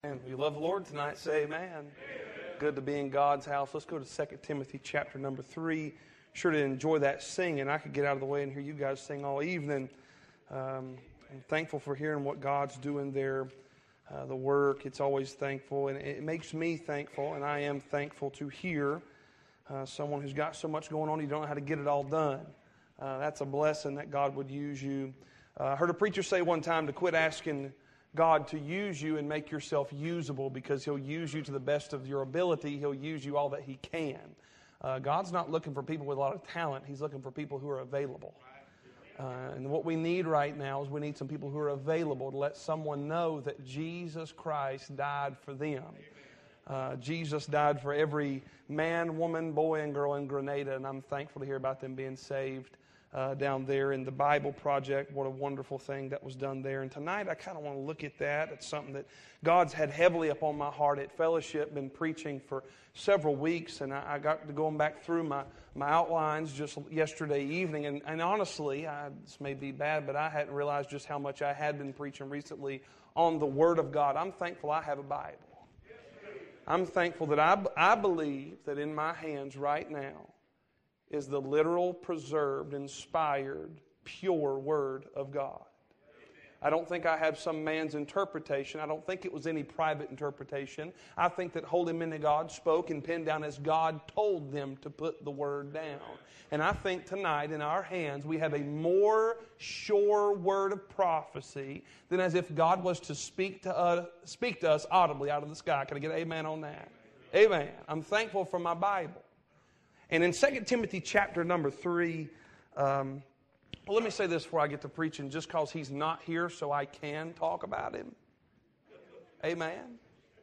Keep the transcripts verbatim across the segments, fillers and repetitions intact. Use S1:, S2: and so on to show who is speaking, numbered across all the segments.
S1: And if you love the Lord tonight, say amen. Amen. Good to be in God's house. Let's go to Second Timothy chapter number three. Sure to enjoy that singing. I could get out of the way and hear you guys sing all evening. Um, I'm thankful for hearing what God's doing there. Uh, the work, it's always thankful. And it makes me thankful, and I am thankful to hear uh, someone who's got so much going on, you don't know how to get it all done. Uh, that's a blessing that God would use you. Uh, I heard a preacher say one time to quit asking God to use you and make yourself usable, because He'll use you to the best of your ability. He'll use you all that He can. Uh, God's not looking for people with a lot of talent. He's looking for people who are available. Uh, and what we need right now is we need some people who are available to let someone know that Jesus Christ died for them. Uh, Jesus died for every man, woman, boy, and girl in Grenada, and I'm thankful to hear about them being saved. Uh, down there in the Bible Project. What a wonderful thing that was done there. And tonight I kind of want to look at that. It's something that God's had heavily upon my heart at Fellowship, been preaching for several weeks, and I, I got to going back through my, my outlines just yesterday evening. And, and honestly, I, this may be bad, but I hadn't realized just how much I had been preaching recently on the Word of God. I'm thankful I have a Bible. I'm thankful that I, I believe that in my hands right now is the literal, preserved, inspired, pure Word of God. I don't think I have some man's interpretation. I don't think it was any private interpretation. I think that Holy Men of God spoke and penned down as God told them to put the Word down. And I think tonight in our hands we have a more sure word of prophecy than as if God was to speak to us, speak to us audibly out of the sky. Can I get an amen on that? Amen. I'm thankful for my Bible. And in Second Timothy chapter number three, um, well, let me say this before I get to preaching, just because he's not here so I can talk about him. Amen.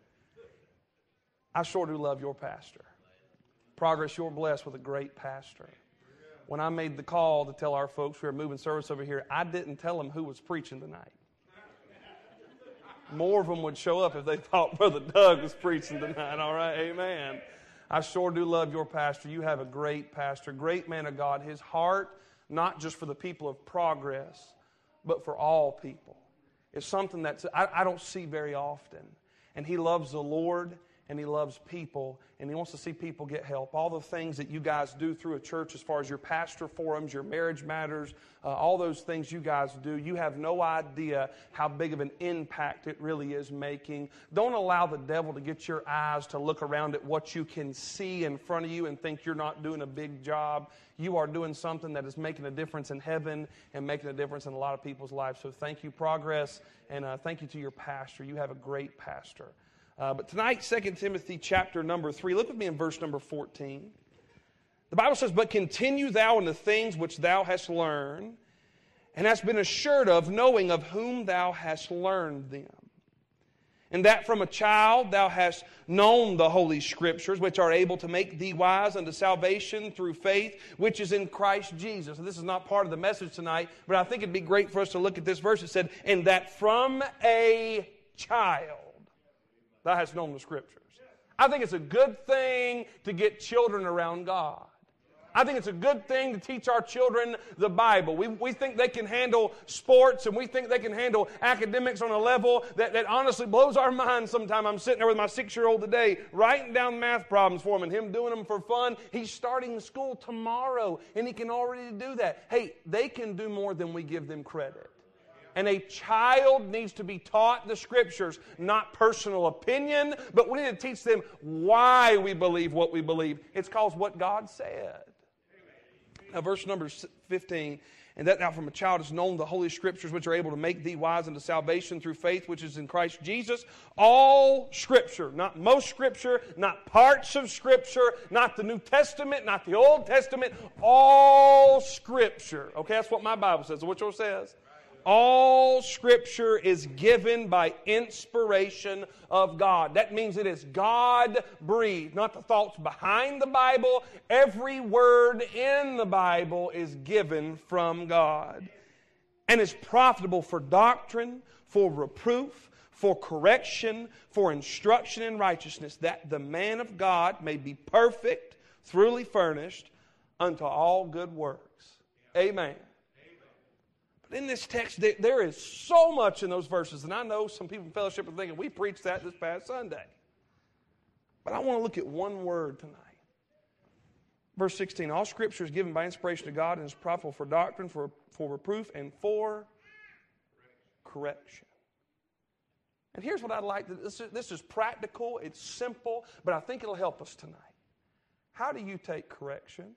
S1: I sure do love your pastor. Progress, you're blessed with a great pastor. When I made the call to tell our folks we were moving service over here, I didn't tell them who was preaching tonight. More of them would show up if they thought Brother Doug was preaching tonight. All right, amen. I sure do love your pastor. You have a great pastor, great man of God. His heart, not just for the people of Progress, but for all people. It's something that I, I don't see very often. And he loves the Lord, and he loves people, and he wants to see people get help. All the things that you guys do through a church as far as your pastor forums, your marriage matters, uh, all those things you guys do, you have no idea how big of an impact it really is making. Don't allow the devil to get your eyes to look around at what you can see in front of you and think you're not doing a big job. You are doing something that is making a difference in heaven and making a difference in a lot of people's lives. So thank you, Progress, and uh, thank you to your pastor. You have a great pastor. Uh, but tonight, Second Timothy chapter number three, look with me in verse number fourteen. The Bible says, "But continue thou in the things which thou hast learned, and hast been assured of, knowing of whom thou hast learned them. And that from a child thou hast known the Holy Scriptures, which are able to make thee wise unto salvation through faith, which is in Christ Jesus." And this is not part of the message tonight, but I think it'd be great for us to look at this verse. It said, "And that from a child thou hast known the Scriptures." I think it's a good thing to get children around God. I think it's a good thing to teach our children the Bible. We, we think they can handle sports, and we think they can handle academics on a level that, that honestly blows our minds sometimes. I'm sitting there with my six-year-old today, writing down math problems for him, and him doing them for fun. He's starting school tomorrow, and he can already do that. Hey, they can do more than we give them credit. And a child needs to be taught the Scriptures, not personal opinion, but we need to teach them why we believe what we believe. It's called what God said. Now, verse number fifteen, "And that thou from a child hast known the Holy Scriptures, which are able to make thee wise unto salvation through faith, which is in Christ Jesus." All Scripture, not most Scripture, not parts of Scripture, not the New Testament, not the Old Testament, all Scripture. Okay, that's what my Bible says. What yours says? All Scripture is given by inspiration of God. That means it is God-breathed, not the thoughts behind the Bible. Every word in the Bible is given from God and is profitable for doctrine, for reproof, for correction, for instruction in righteousness, that the man of God may be perfect, thoroughly furnished unto all good works. Amen. But in this text, there is so much in those verses, and I know some people in fellowship are thinking, we preached that this past Sunday. But I want to look at one word tonight. Verse sixteen, all Scripture is given by inspiration of God and is profitable for doctrine, for, for reproof, and for correction. And here's what I'd like to, this is, this is practical, it's simple, but I think it'll help us tonight. How do you take correction?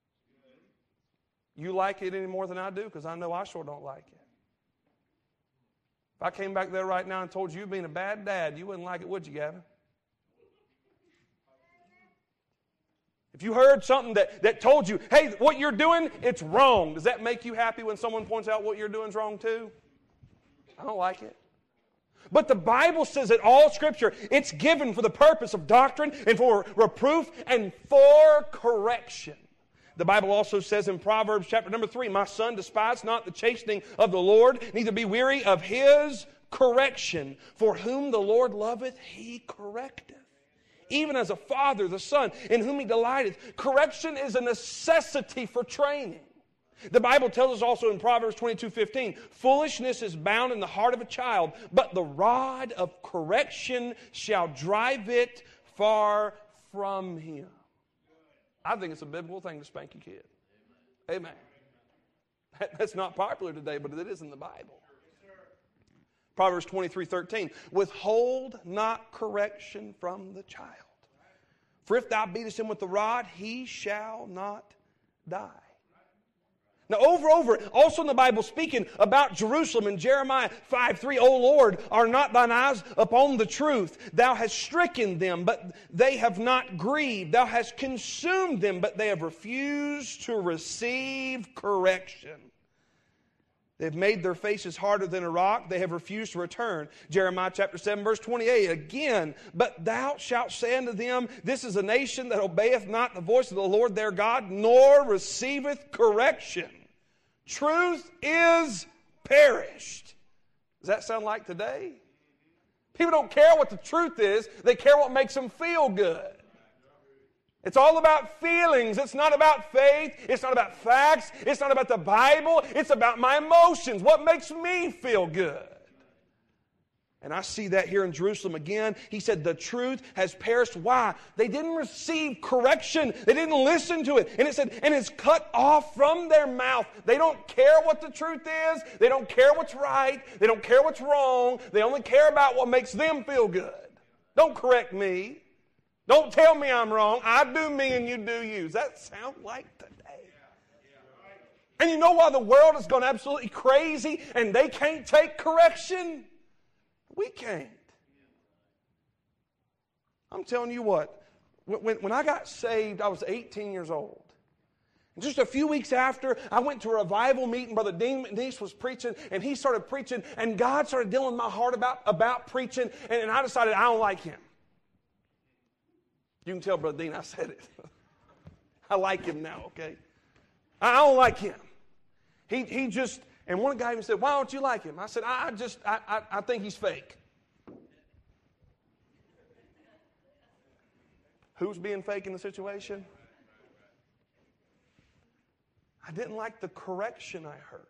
S1: You like it any more than I do? Because I know I sure don't like it. If I came back there right now and told you you're being a bad dad, you wouldn't like it, would you, Gavin? If you heard something that, that told you, hey, what you're doing, it's wrong, does that make you happy when someone points out what you're doing is wrong too? I don't like it. But the Bible says that all Scripture, it's given for the purpose of doctrine and for reproof and for correction. The Bible also says in Proverbs chapter number three, my son, despise not the chastening of the Lord, neither be weary of His correction. For whom the Lord loveth, He correcteth. Even as a father, the Son, in whom He delighteth. Correction is a necessity for training. The Bible tells us also in Proverbs twenty-two fifteen, foolishness is bound in the heart of a child, but the rod of correction shall drive it far from him. I think it's a biblical thing to spank your kid. Amen. That's not popular today, but it is in the Bible. Proverbs twenty-three thirteen, withhold not correction from the child. For if thou beatest him with the rod, he shall not die. Now, over over, also in the Bible, speaking about Jerusalem in Jeremiah five three, O Lord, are not thine eyes upon the truth? Thou hast stricken them, but they have not grieved. Thou hast consumed them, but they have refused to receive correction. They've made their faces harder than a rock. They have refused to return. Jeremiah chapter seven, verse twenty-eight. Again, but thou shalt say unto them, this is a nation that obeyeth not the voice of the Lord their God, nor receiveth correction. Truth is perished. Does that sound like today? People don't care what the truth is. They care what makes them feel good. It's all about feelings. It's not about faith. It's not about facts. It's not about the Bible. It's about my emotions. What makes me feel good? And I see that here in Jerusalem again. He said the truth has perished. Why? They didn't receive correction. They didn't listen to it. And it said, and it's cut off from their mouth. They don't care what the truth is. They don't care what's right. They don't care what's wrong. They only care about what makes them feel good. Don't correct me. Don't tell me I'm wrong. I do me and you do you. Does that sound like today? And you know why the world has gone absolutely crazy and they can't take correction? We can't. I'm telling you what, when, when I got saved, I was eighteen years old. And just a few weeks after, I went to a revival meeting. Brother Dean McNeice was preaching, and he started preaching, and God started dealing with my heart about, about preaching, and, and I decided I don't like him. You can tell Brother Dean I said it. I like him now, okay? I don't like him. He he just, and one guy even said, why don't you like him? I said, I just, I, I, I think he's fake. Who's being fake in the situation? I didn't like the correction I heard.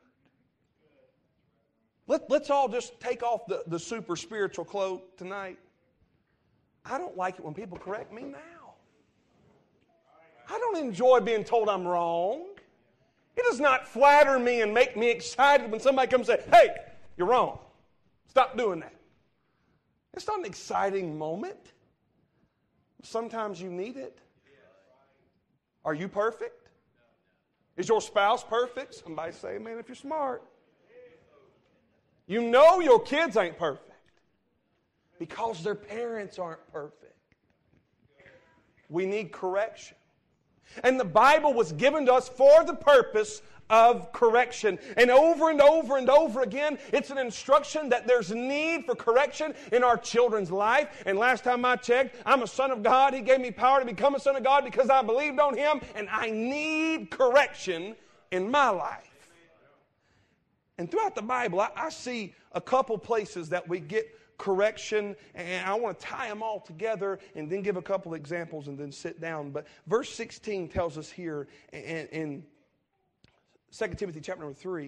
S1: Let, let's all just take off the, the super spiritual cloak tonight. I don't like it when people correct me now. I don't enjoy being told I'm wrong. It does not flatter me and make me excited when somebody comes and says, hey, you're wrong. Stop doing that. It's not an exciting moment. Sometimes you need it. Are you perfect? Is your spouse perfect? Somebody say, man, if you're smart. You know your kids ain't perfect. Because their parents aren't perfect. We need correction. And the Bible was given to us for the purpose of correction. And over and over and over again, it's an instruction that there's need for correction in our children's life. And last time I checked, I'm a son of God. He gave me power to become a son of God because I believed on Him. And I need correction in my life. And throughout the Bible, I, I see a couple places that we get correction, and I want to tie them all together and then give a couple examples and then sit down. But verse sixteen tells us here in, in Second Timothy chapter number three,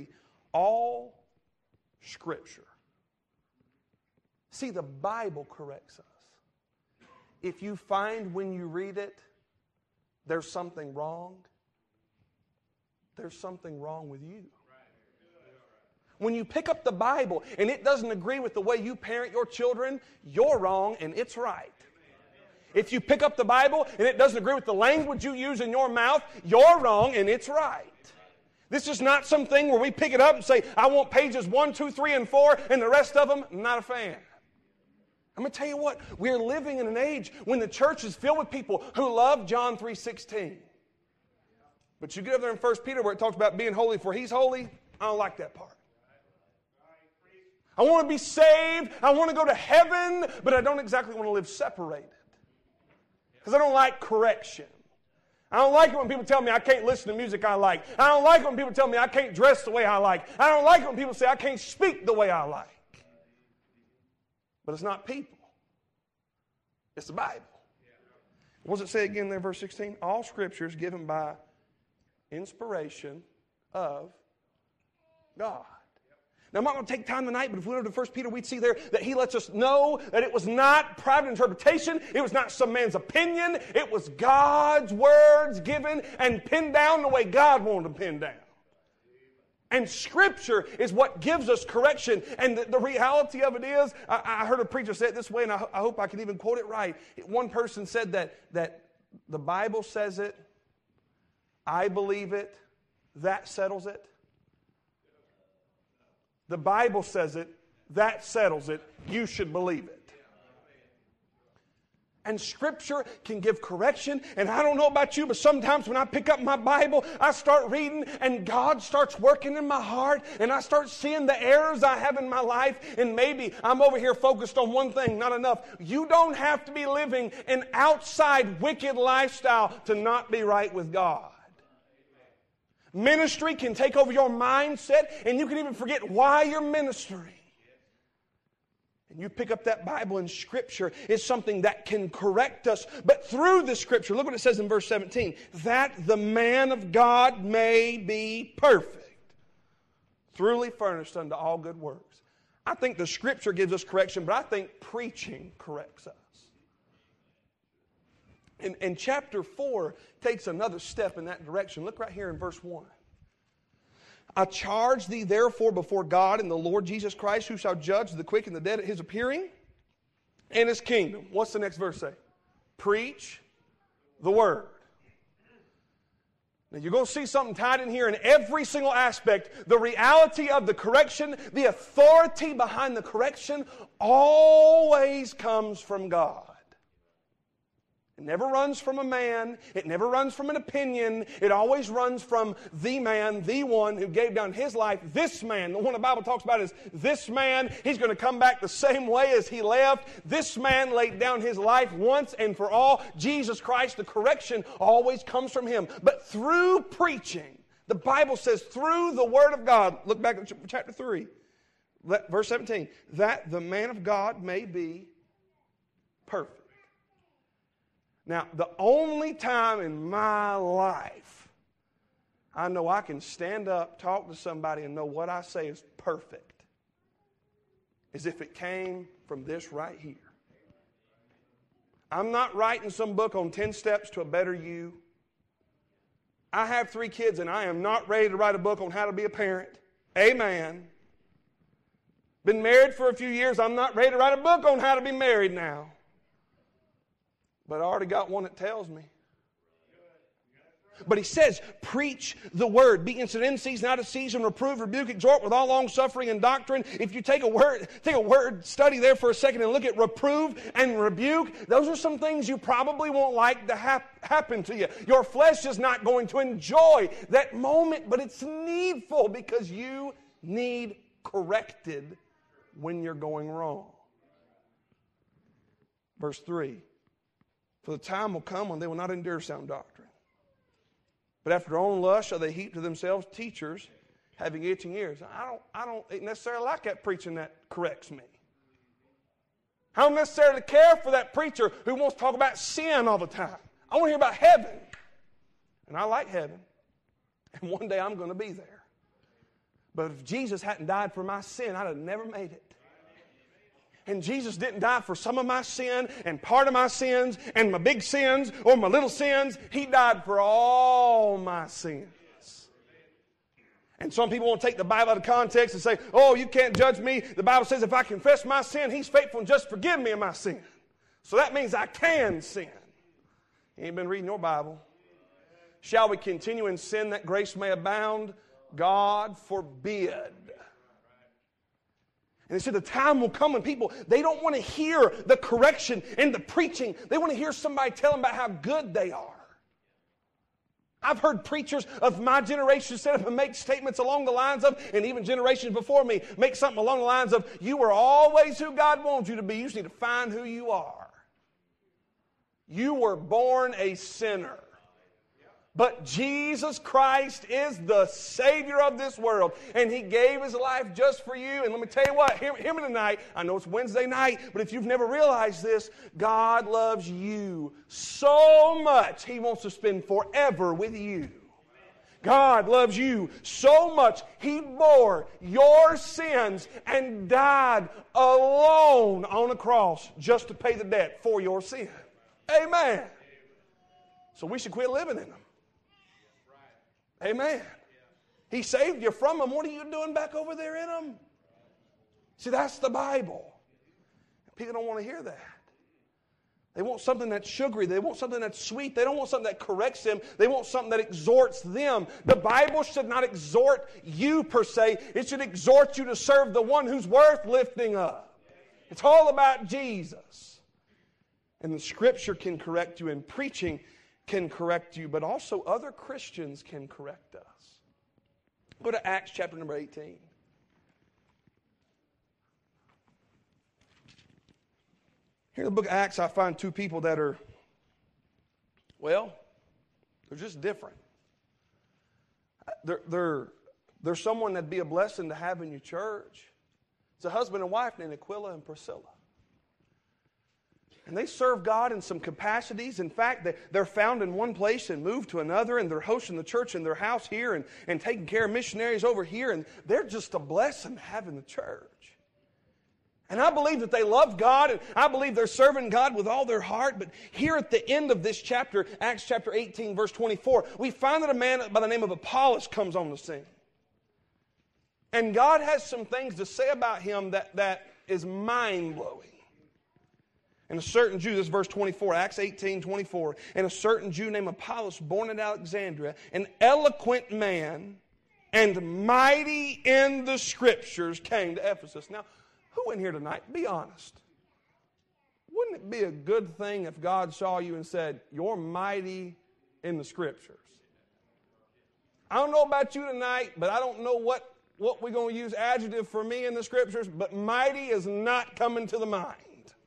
S1: all Scripture. See, the Bible corrects us. If you find when you read it there's something wrong, there's something wrong with you. When you pick up the Bible and it doesn't agree with the way you parent your children, you're wrong and it's right. If you pick up the Bible and it doesn't agree with the language you use in your mouth, you're wrong and it's right. This is not something where we pick it up and say, I want pages one, two, three, and four, and the rest of them, not a fan. I'm going to tell you what, we're living in an age when the church is filled with people who love John three sixteen. But you get up there in First Peter where it talks about being holy for He's holy, I don't like that part. I want to be saved, I want to go to heaven, but I don't exactly want to live separated. Because I don't like correction. I don't like it when people tell me I can't listen to music I like. I don't like it when people tell me I can't dress the way I like. I don't like it when people say I can't speak the way I like. But it's not people. It's the Bible. What does it say again there, verse sixteen? All Scripture is given by inspiration of God. Now, I'm not going to take time tonight, but if we go to First Peter, we'd see there that he lets us know that it was not private interpretation. It was not some man's opinion. It was God's words given and pinned down the way God wanted them pinned down. And Scripture is what gives us correction. And the, the reality of it is, I, I heard a preacher say it this way, and I, I hope I can even quote it right. One person said that, that the Bible says it, I believe it, that settles it. The Bible says it, that settles it, you should believe it. And Scripture can give correction, and I don't know about you, but sometimes when I pick up my Bible, I start reading, and God starts working in my heart, and I start seeing the errors I have in my life, and maybe I'm over here focused on one thing, not enough. You don't have to be living an outside wicked lifestyle to not be right with God. Ministry can take over your mindset, and you can even forget why you're ministering. And you pick up that Bible, and Scripture is something that can correct us. But through the Scripture, look what it says in verse seventeen, that the man of God may be perfect, truly furnished unto all good works. I think the Scripture gives us correction, but I think preaching corrects us. And, and chapter four takes another step in that direction. Look right here in verse one. I charge thee therefore before God and the Lord Jesus Christ, who shall judge the quick and the dead at His appearing and His kingdom. What's the next verse say? Preach the word. Now you're going to see something tied in here in every single aspect. The reality of the correction, the authority behind the correction always comes from God. It never runs from a man. It never runs from an opinion. It always runs from the man, the one who gave down his life. This man, the one the Bible talks about is this man. He's going to come back the same way as he left. This man laid down his life once and for all. Jesus Christ, the correction always comes from Him. But through preaching, the Bible says through the Word of God, look back at chapter three, verse seventeen, that the man of God may be perfect. Now, the only time in my life I know I can stand up, talk to somebody, and know what I say is perfect is if it came from this right here. I'm not writing some book on ten steps to a better you. I have three kids, and I am not ready to write a book on how to be a parent. Amen. Been married for a few years. I'm not ready to write a book on how to be married now. But I already got one that tells me. But he says, preach the word. Be instant in season, out of season, reprove, rebuke, exhort with all long suffering and doctrine. If you take a word, take a word study there for a second and look at reprove and rebuke, those are some things you probably won't like to hap- happen to you. Your flesh is not going to enjoy that moment, but it's needful because you need corrected when you're going wrong. Verse three. For the time will come when they will not endure sound doctrine. But after their own lust shall they heap to themselves teachers having itching ears. I don't, I don't necessarily like that preaching that corrects me. I don't necessarily care for that preacher who wants to talk about sin all the time. I want to hear about heaven. And I like heaven. And one day I'm going to be there. But if Jesus hadn't died for my sin, I'd have never made it. And Jesus didn't die for some of my sin and part of my sins and my big sins or my little sins. He died for all my sins. And some people want to take the Bible out of context and say, oh, you can't judge me. The Bible says if I confess my sin, He's faithful and just to forgive me of my sin. So that means I can sin. You ain't been reading your Bible. Shall we continue in sin that grace may abound? God forbid. And he said the time will come when people, they don't want to hear the correction and the preaching. They want to hear somebody tell them about how good they are. I've heard preachers of my generation stand up and make statements along the lines of, and even generations before me, make something along the lines of, you were always who God wanted you to be. You just need to find who you are. You were born a sinner. But Jesus Christ is the Savior of this world. And He gave His life just for you. And let me tell you what, hear, hear me tonight. I know it's Wednesday night, but if you've never realized this, God loves you so much, He wants to spend forever with you. God loves you so much, He bore your sins and died alone on a cross just to pay the debt for your sin. Amen. So we should quit living in them. Amen. He saved you from them. What are you doing back over there in them? See, that's the Bible. People don't want to hear that. They want something that's sugary. They want something that's sweet. They don't want something that corrects them. They want something that exhorts them. The Bible should not exhort you per se. It should exhort you to serve the one who's worth lifting up. It's all about Jesus. And the Scripture can correct you, and preaching can correct you, but also other Christians can correct us. Go to Acts chapter number eighteen. Here in the book of Acts, I find two people that are, well, they're just different. They're, they're, they're someone that'd be a blessing to have in your church. It's a husband and wife named Aquila and Priscilla. And they serve God in some capacities. In fact, they're found in one place and moved to another, and they're hosting the church in their house here and, and taking care of missionaries over here, and they're just a blessing to have in the church. And I believe that they love God, and I believe they're serving God with all their heart. But here at the end of this chapter, Acts chapter eighteen, verse twenty-four, we find that a man by the name of Apollos comes on the scene. And God has some things to say about him that, that is mind-blowing. And a certain Jew, this is verse twenty-four, Acts eighteen, twenty-four, and a certain Jew named Apollos, born in Alexandria, an eloquent man and mighty in the Scriptures, came to Ephesus. Now, who in here tonight, be honest, wouldn't it be a good thing if God saw you and said, you're mighty in the Scriptures? I don't know about you tonight, but I don't know what, what we're going to use adjective for me in the Scriptures, but mighty is not coming to the mind.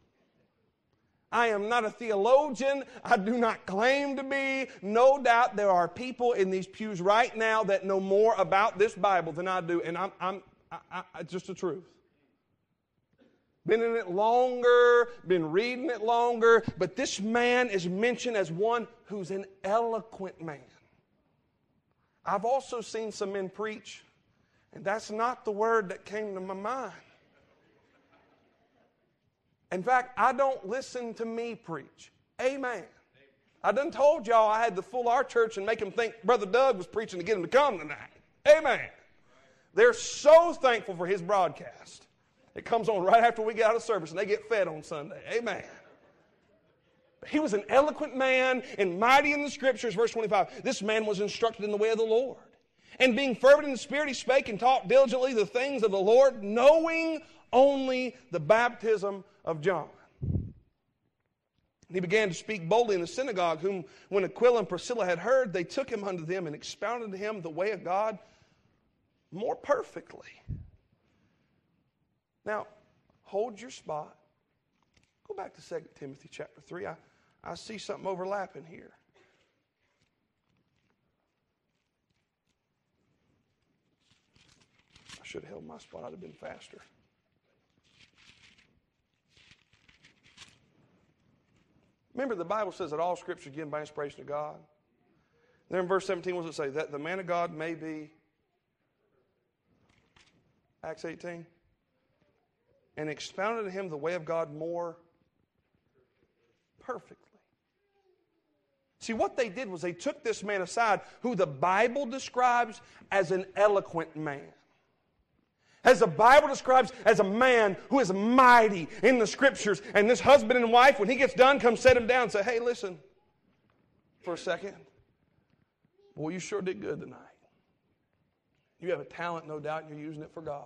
S1: I am not a theologian. I do not claim to be. No doubt there are people in these pews right now that know more about this Bible than I do, and I'm, I'm I, I, it's just the truth. Been in it longer, been reading it longer, but this man is mentioned as one who's an eloquent man. I've also seen some men preach, and that's not the word that came to my mind. In fact, I don't listen to me preach. Amen. I done told y'all I had to fool our church and make them think Brother Doug was preaching to get them to come tonight. Amen. They're so thankful for his broadcast. It comes on right after we get out of service, and they get fed on Sunday. Amen. But he was an eloquent man and mighty in the Scriptures. Verse twenty-five, this man was instructed in the way of the Lord. And being fervent in the Spirit, he spake and taught diligently the things of the Lord, knowing only the baptism of John. And he began to speak boldly in the synagogue, whom when Aquila and Priscilla had heard, they took him unto them and expounded to him the way of God more perfectly. Now, hold your spot. Go back to Second Timothy chapter three. I, I see something overlapping here. I should have held my spot. I'd have been faster. Remember, the Bible says that all Scripture is given by inspiration of God. There in verse seventeen, what does it say? That the man of God may be Acts eighteen. And expounded to him the way of God more perfectly. See, what they did was they took this man aside, who the Bible describes as an eloquent man. As the Bible describes as a man who is mighty in the Scriptures. And this husband and wife, when he gets done, come set him down and say, hey, listen, for a second. Boy, you sure did good tonight. You have a talent, no doubt, and you're using it for God.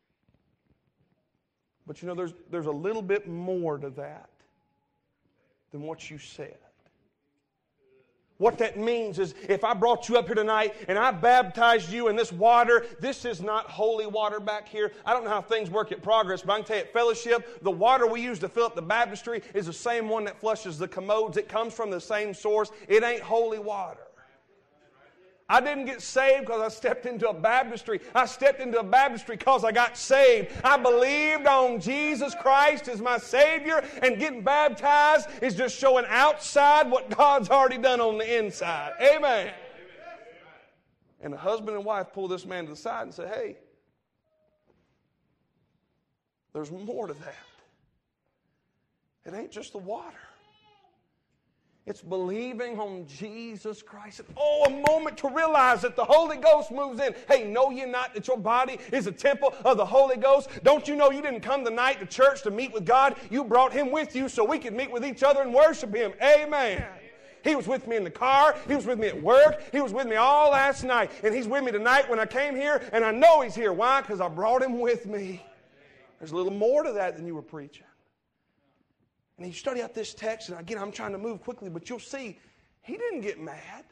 S1: But you know, there's, there's a little bit more to that than what you said. What that means is, if I brought you up here tonight and I baptized you in this water, this is not holy water back here. I don't know how things work at Progress, but I can tell you at Fellowship, the water we use to fill up the baptistry is the same one that flushes the commodes. It comes from the same source. It ain't holy water. I didn't get saved because I stepped into a baptistry. I stepped into a baptistry because I got saved. I believed on Jesus Christ as my Savior, and getting baptized is just showing outside what God's already done on the inside. Amen. And the husband and wife pull this man to the side and say, hey, there's more to that. It ain't just the water. It's believing on Jesus Christ. And, oh, a moment to realize that the Holy Ghost moves in. Hey, know ye not that your body is a temple of the Holy Ghost? Don't you know you didn't come tonight to church to meet with God? You brought Him with you so we could meet with each other and worship Him. Amen. He was with me in the car. He was with me at work. He was with me all last night. And He's with me tonight when I came here. And I know He's here. Why? Because I brought Him with me. There's a little more to that than you were preaching. And you study out this text, and again, I'm trying to move quickly, but you'll see, he didn't get mad.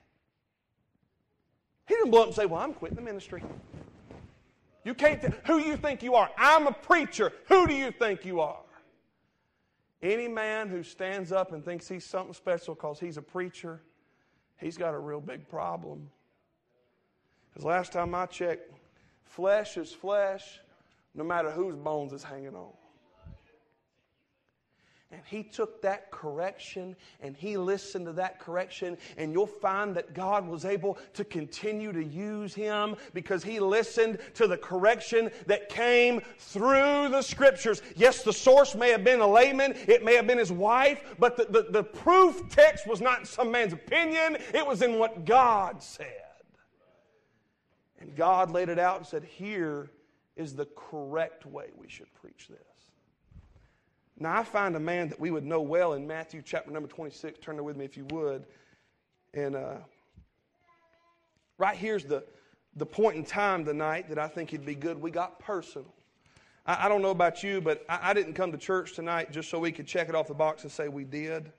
S1: He didn't blow up and say, well, I'm quitting the ministry. You can't, th- who do you think you are? I'm a preacher. Who do you think you are? Any man who stands up and thinks he's something special because he's a preacher, he's got a real big problem. Because last time I checked, flesh is flesh, no matter whose bones is hanging on. And he took that correction and he listened to that correction, and you'll find that God was able to continue to use him because he listened to the correction that came through the Scriptures. Yes, the source may have been a layman, it may have been his wife, but the, the, the proof text was not in some man's opinion, it was in what God said. And God laid it out and said, here is the correct way we should preach this. Now, I find a man that we would know well in Matthew chapter number twenty-six. Turn there with me if you would. And uh, right here's the, the point in time tonight that I think it'd be good. We got personal. I, I don't know about you, but I, I didn't come to church tonight just so we could check it off the box and say we did.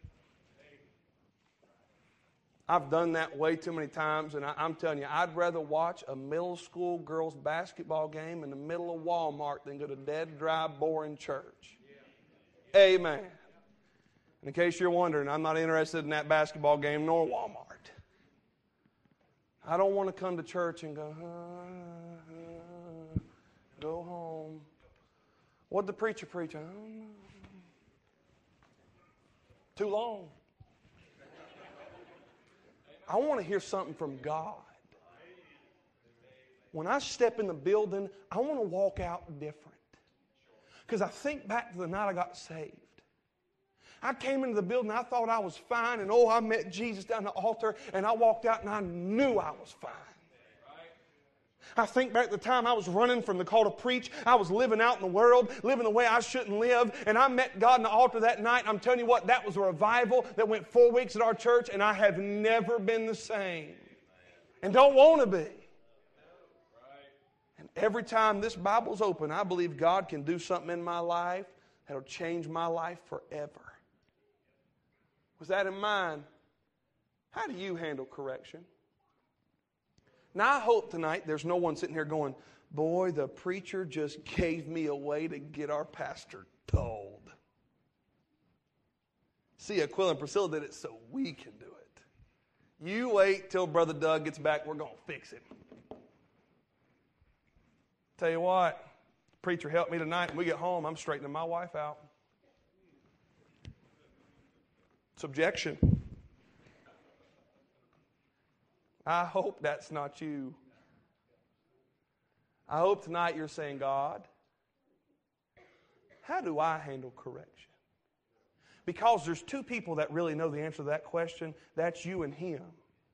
S1: I've done that way too many times, and I, I'm telling you, I'd rather watch a middle school girls' basketball game in the middle of Walmart than go to dead, dry, boring church. Amen. And in case you're wondering, I'm not interested in that basketball game nor Walmart. I don't want to come to church and go, uh, uh, go home. What'd the preacher preach? I don't know. Too long. I want to hear something from God. When I step in the building, I want to walk out different. Because I think back to the night I got saved. I came into the building, I thought I was fine, and oh, I met Jesus down the altar, and I walked out and I knew I was fine. I think back to the time I was running from the call to preach. I was living out in the world, living the way I shouldn't live, and I met God in the altar that night. I'm telling you what, that was a revival that went four weeks at our church, and I have never been the same. And don't want to be. And every time this Bible's open, I believe God can do something in my life that'll change my life forever. With that in mind, how do you handle correction? Now, I hope tonight there's no one sitting here going, boy, the preacher just gave me a way to get our pastor told. See, Aquila and Priscilla did it so we can do it. You wait till Brother Doug gets back. We're going to fix it. Tell you what, the preacher helped me tonight. When we get home, I'm straightening my wife out. Subjection. I hope that's not you. I hope tonight you're saying, God, how do I handle correction? Because there's two people that really know the answer to that question. That's you and Him.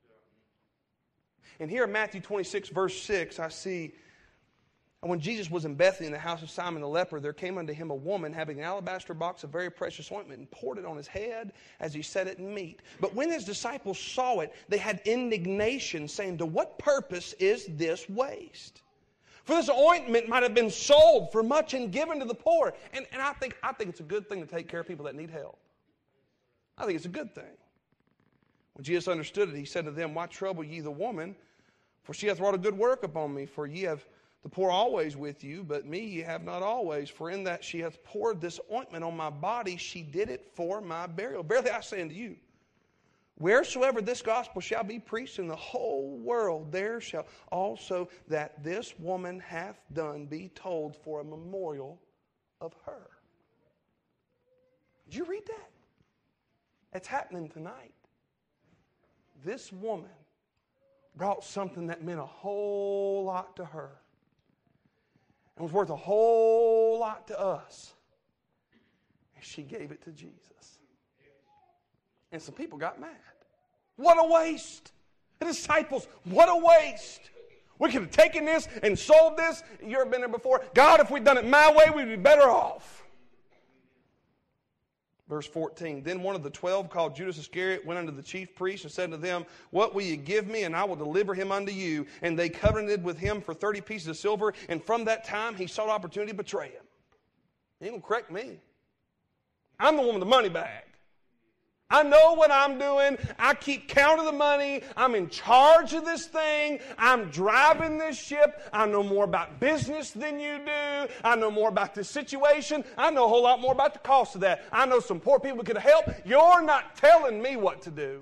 S1: And here in Matthew twenty-six, verse six, I see, and when Jesus was in Bethany in the house of Simon the leper, there came unto him a woman having an alabaster box of very precious ointment and poured it on his head as he set it in meat. But when his disciples saw it, they had indignation, saying, to what purpose is this waste? For this ointment might have been sold for much and given to the poor. And, and I think, I think it's a good thing to take care of people that need help. I think it's a good thing. When Jesus understood it, he said to them, why trouble ye the woman? For she hath wrought a good work upon me. For ye have the poor always with you, but me ye have not always. For in that she hath poured this ointment on my body, she did it for my burial. Verily I say unto you, wheresoever this gospel shall be preached in the whole world, there shall also that this woman hath done be told for a memorial of her. Did you read that? It's happening tonight. This woman brought something that meant a whole lot to her and was worth a whole lot to us. And she gave it to Jesus. And some people got mad. What a waste. The disciples, what a waste. We could have taken this and sold this. You've ever been there before? God, if we'd done it my way, we'd be better off. Verse fourteen, then one of the twelve, called Judas Iscariot, went unto the chief priests and said to them, what will you give me, and I will deliver him unto you? And they covenanted with him for thirty pieces of silver, and from that time he sought opportunity to betray him. He ain't going to correct me. I'm the one with the money bag. I know what I'm doing. I keep count of the money. I'm in charge of this thing. I'm driving this ship. I know more about business than you do. I know more about this situation. I know a whole lot more about the cost of that. I know some poor people could help. You're not telling me what to do.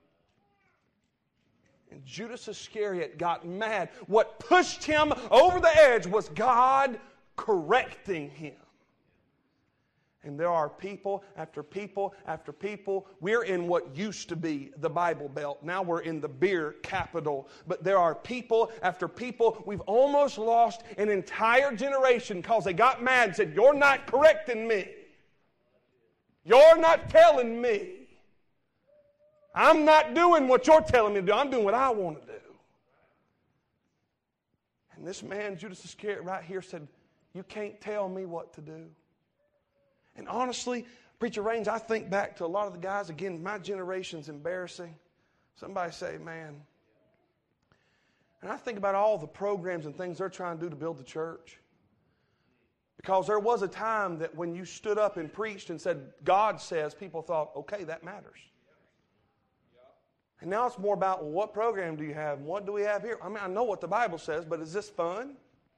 S1: And Judas Iscariot got mad. What pushed him over the edge was God correcting him. And there are people after people after people. We're in what used to be the Bible Belt. Now we're in the beer capital. But there are people after people. We've almost lost an entire generation because they got mad and said, you're not correcting me. You're not telling me. I'm not doing what you're telling me to do. I'm doing what I want to do. And this man, Judas Iscariot, right here said, you can't tell me what to do. And honestly, Preacher Raines, I think back to a lot of the guys, again, my generation's embarrassing. Somebody say, man. And I think about all the programs and things they're trying to do to build the church. Because there was a time that when you stood up and preached and said, God says, people thought, okay, that matters. And now it's more about, well, what program do you have? And what do we have here? I mean, I know what the Bible says, but is this fun?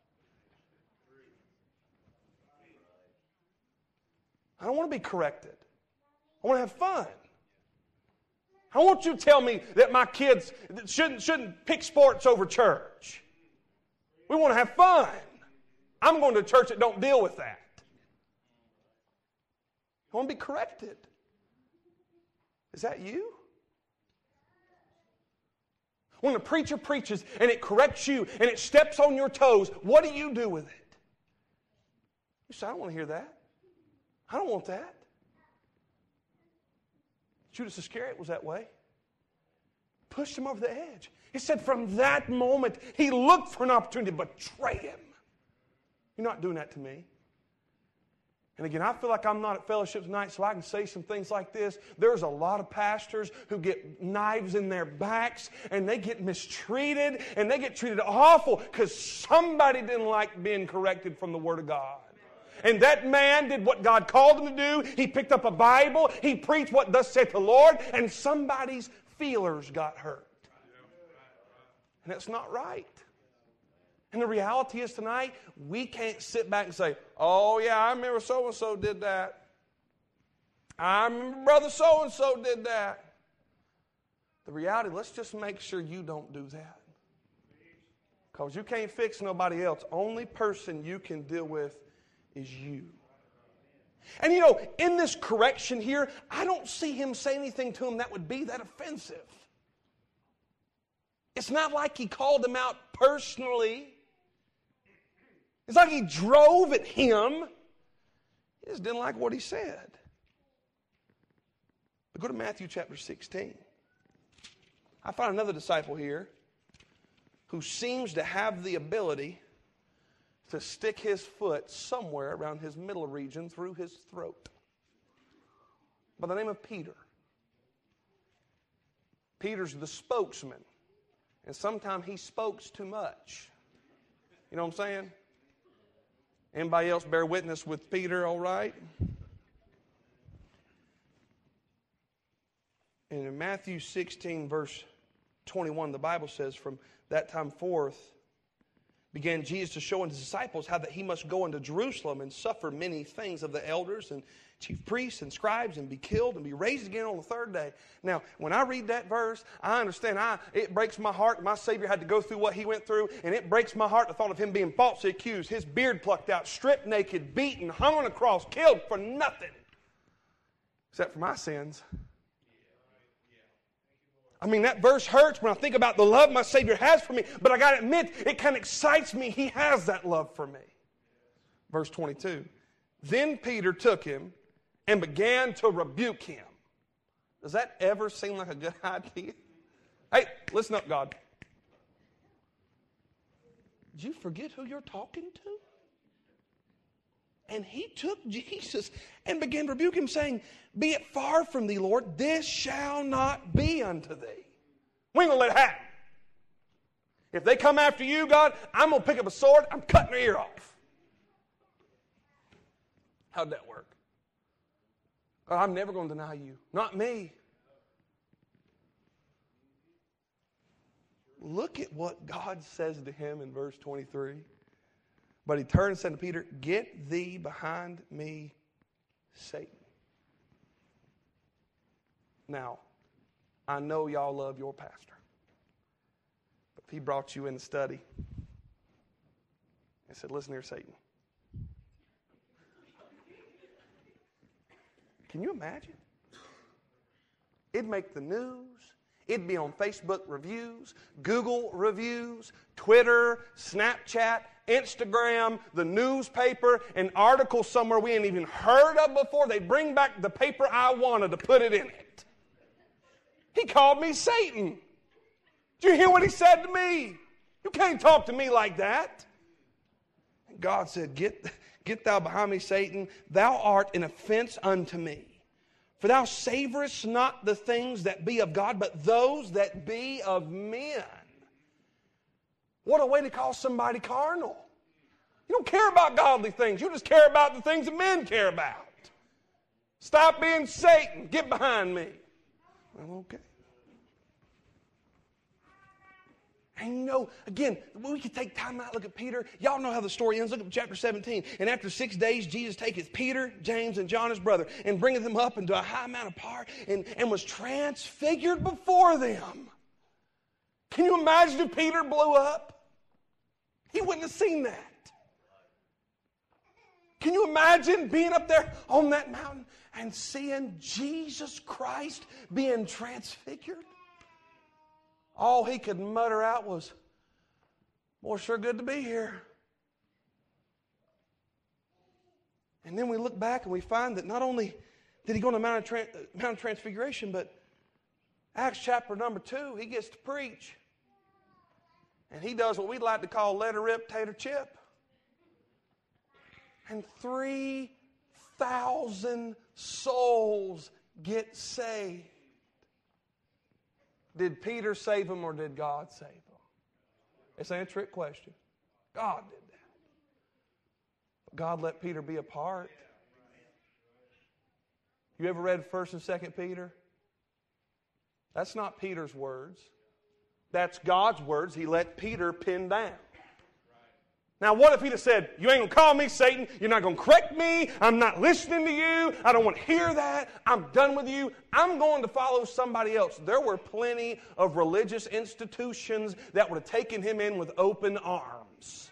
S1: I don't want to be corrected. I want to have fun. I want you to tell me that my kids shouldn't, shouldn't pick sports over church. We want to have fun. I'm going to a church that don't deal with that. I want to be corrected. Is that you? When a preacher preaches and it corrects you and it steps on your toes, what do you do with it? You say, I don't want to hear that. I don't want that. Judas Iscariot was that way. Pushed him over the edge. He said from that moment, he looked for an opportunity to betray him. You're not doing that to me. And again, I feel like I'm not at fellowship tonight, so I can say some things like this. There's a lot of pastors who get knives in their backs, and they get mistreated, and they get treated awful because somebody didn't like being corrected from the Word of God. And that man did what God called him to do. He picked up a Bible. He preached what thus saith the Lord. And somebody's feelers got hurt. And that's not right. And the reality is tonight, we can't sit back and say, oh yeah, I remember so-and-so did that. I remember brother so-and-so did that. The reality, let's just make sure you don't do that. Because you can't fix nobody else. Only person you can deal with is you. And you know, in this correction here, I don't see him say anything to him that would be that offensive. It's not like he called him out personally. It's like he drove at him. He just didn't like what he said. But go to Matthew chapter sixteen. I find another disciple here who seems to have the ability to stick his foot somewhere around his middle region through his throat. By the name of Peter. Peter's the spokesman. And sometimes he spokes too much. You know what I'm saying? Anybody else bear witness with Peter, all right? And in Matthew sixteen, verse twenty-one, the Bible says, from that time forth, began Jesus to show unto his disciples how that he must go into Jerusalem and suffer many things of the elders and chief priests and scribes and be killed and be raised again on the third day. Now, when I read that verse, I understand. I, it breaks my heart. My Savior had to go through what he went through, and it breaks my heart the thought of him being falsely accused, his beard plucked out, stripped naked, beaten, hung on a cross, killed for nothing except for my sins. I mean, that verse hurts when I think about the love my Savior has for me, but I got to admit, it kind of excites me. He has that love for me. Verse twenty-two. Then Peter took him and began to rebuke him. Does that ever seem like a good idea? Hey, listen up, God. Did you forget who you're talking to? And he took Jesus and began to rebuke him, saying, be it far from thee, Lord, this shall not be unto thee. We ain't going to let it happen. If they come after you, God, I'm going to pick up a sword, I'm cutting their ear off. How'd that work? God, I'm never going to deny you. Not me. Look at what God says to him in verse twenty-three. But he turned and said to Peter, get thee behind me, Satan. Now, I know y'all love your pastor. But if he brought you in to study and said, listen here, Satan. Can you imagine? It'd make the news. It'd be on Facebook reviews, Google reviews, Twitter, Snapchat, Instagram, the newspaper, an article somewhere we ain't even heard of before. They bring back the paper I wanted to put it in it. He called me Satan. Did you hear what he said to me? You can't talk to me like that. And God said, get, get thou behind me, Satan. Thou art an offense unto me. For thou savorest not the things that be of God, but those that be of men. What a way to call somebody carnal. You don't care about godly things. You just care about the things that men care about. Stop being Satan. Get behind me. Well, okay. And you know, again, we could take time out, look at Peter. Y'all know how the story ends. Look at chapter seventeen. And after six days, Jesus taketh Peter, James, and John his brother, and bringeth them up into a high mountain apart, and, and was transfigured before them. Can you imagine if Peter blew up? He wouldn't have seen that. Can you imagine being up there on that mountain and seeing Jesus Christ being transfigured? All he could mutter out was, boy, sure good to be here. And then we look back and we find that not only did he go on the Mount of, Tran- Mount of Transfiguration, but Acts chapter number two, he gets to preach. And he does what we'd like to call let her rip, tater chip. And three thousand souls get saved. Did Peter save them or did God save them? It's a trick question. God did that. But God let Peter be a part. You ever read First and Second Peter? That's not Peter's words. That's God's words he let Peter pin down. Now, what if he'd have said, you ain't going to call me Satan, you're not going to correct me, I'm not listening to you, I don't want to hear that, I'm done with you, I'm going to follow somebody else. There were plenty of religious institutions that would have taken him in with open arms.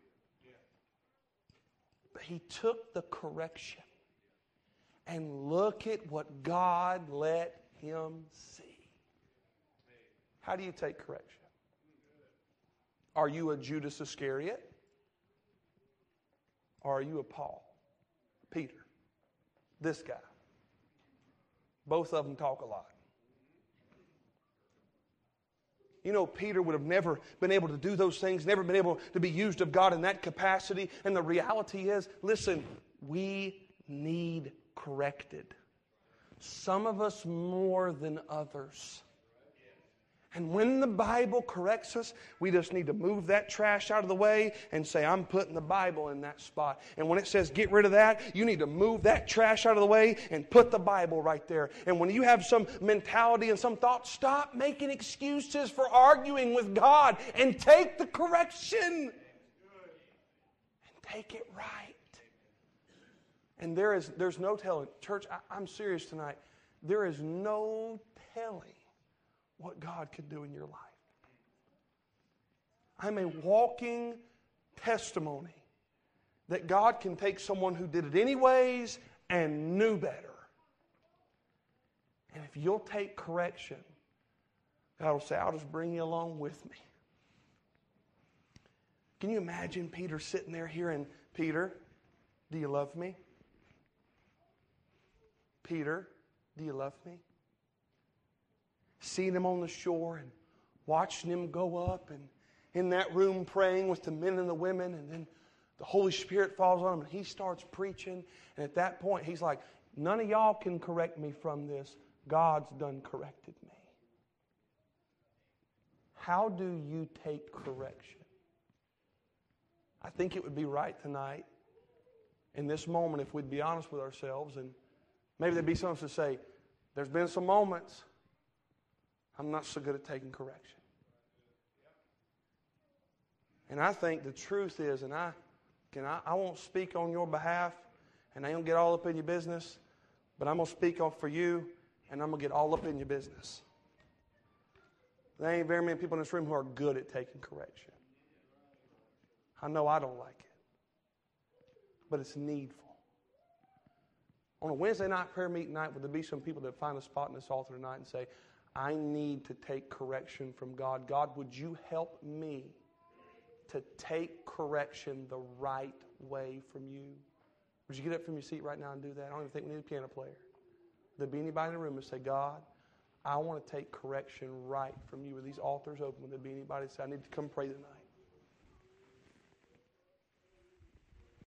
S1: But he took the correction, and look at what God let him see. How do you take correction? Are you a Judas Iscariot? Or are you a Paul? Peter. This guy. Both of them talk a lot. You know, Peter would have never been able to do those things, never been able to be used of God in that capacity. And the reality is, listen, we need corrected. Some of us more than others. And when the Bible corrects us, we just need to move that trash out of the way and say, I'm putting the Bible in that spot. And when it says get rid of that, you need to move that trash out of the way and put the Bible right there. And when you have some mentality and some thought, stop making excuses for arguing with God and take the correction. And take it right. And there is there's no telling. Church, I, I'm serious tonight. There is no telling what God could do in your life. I'm a walking testimony that God can take someone who did it anyways and knew better. And if you'll take correction, God will say, I'll just bring you along with me. Can you imagine Peter sitting there hearing, Peter, do you love me? Peter, do you love me? Seeing him on the shore and watching him go up and in that room praying with the men and the women, and then the Holy Spirit falls on him and he starts preaching. And at that point he's like, none of y'all can correct me from this. God's done corrected me. How do you take correction? I think it would be right tonight, in this moment, if we'd be honest with ourselves, and maybe there'd be some of us to say, there's been some moments I'm not so good at taking correction. And I think the truth is, and I can I, I won't speak on your behalf, and I don't get all up in your business, but I'm going to speak on for you, and I'm going to get all up in your business. There ain't very many people in this room who are good at taking correction. I know I don't like it, but it's needful. On a Wednesday night prayer meeting night, would there be some people that find a spot in this altar tonight and say, I need to take correction from God. God, would you help me to take correction the right way from you? Would you get up from your seat right now and do that? I don't even think we need a piano player. Would there be anybody in the room and say, God, I want to take correction right from you? With these altars open, would there be anybody that say, I need to come pray tonight?